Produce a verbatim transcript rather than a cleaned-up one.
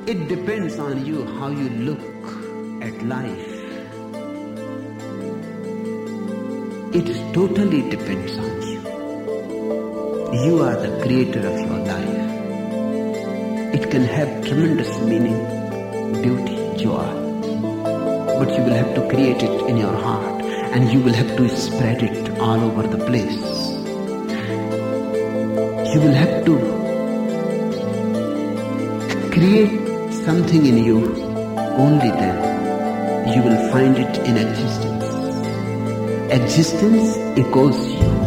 It depends on you how you look at life. It totally depends on you. You are the creator of your life. It can have tremendous meaning, beauty, joy. But you will have to create it in your heart, and you will have to spread it all over the place. You will have to create something in you. Only then you will find it in existence. Existence echoes you.